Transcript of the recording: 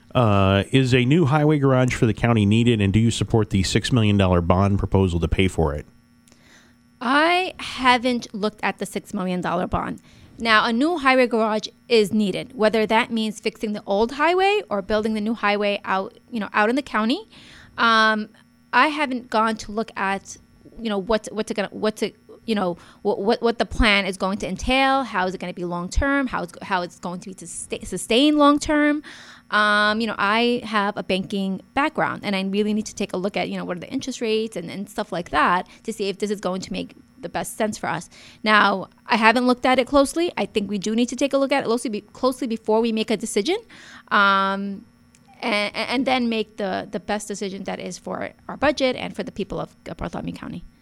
Is a new highway garage for the county needed, and do you support the $6 million bond proposal to pay for it? I haven't looked at the $6 million bond. Now, a new highway garage is needed, whether that means fixing the old highway or building the new highway out in the county. I haven't gone to look at, what the plan is going to entail. How is it going to be long term? How it's going to be sustained long term. I have a banking background, and I really need to take a look at, what are the interest rates and stuff like that to see if this is going to make the best sense for us. Now, I haven't looked at it closely. I think we do need to take a look at it closely before we make a decision, and then make the best decision that is for our budget and for the people of Bartholomew County.